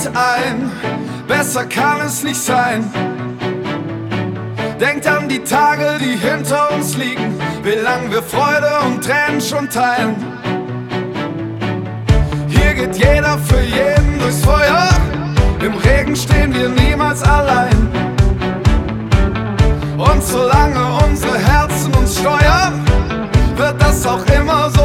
ein, besser kann es nicht sein. Denkt an die Tage, die hinter uns liegen, wie lang wir Freude und Tränen schon teilen. Hier geht jeder für jeden durchs Feuer, im Regen stehen wir niemals allein. Und solange unsere Herzen uns steuern, wird das auch immer so